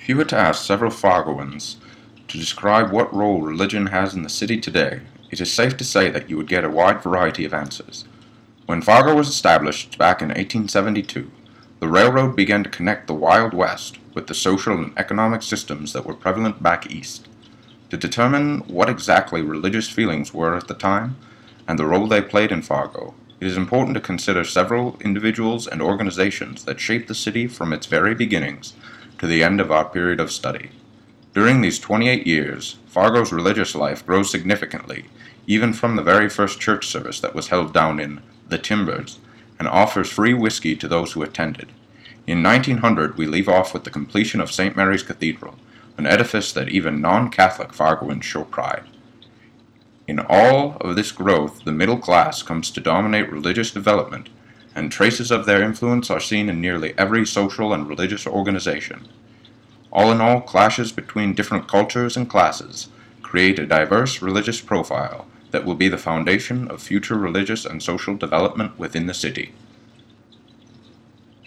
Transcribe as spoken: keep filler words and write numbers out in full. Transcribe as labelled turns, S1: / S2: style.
S1: If you were to ask several Fargoans to describe what role religion has in the city today, it is safe to say that you would get a wide variety of answers. When Fargo was established back in eighteen seventy-two, the railroad began to connect the Wild West with the social and economic systems that were prevalent back east. To determine what exactly religious feelings were at the time, and the role they played in Fargo, it is important to consider several individuals and organizations that shaped the city from its very beginnings to the end of our period of study. During these twenty-eight years, Fargo's religious life grows significantly, even from the very first church service that was held down in the Timbers, and offers free whiskey to those who attended. In nineteen hundred, we leave off with the completion of Saint Mary's Cathedral, an edifice that even non-Catholic Fargoans show pride. In all of this growth, the middle class comes to dominate religious development, and traces of their influence are seen in nearly every social and religious organization. All in all, clashes between different cultures and classes create a diverse religious profile that will be the foundation of future religious and social development within the city.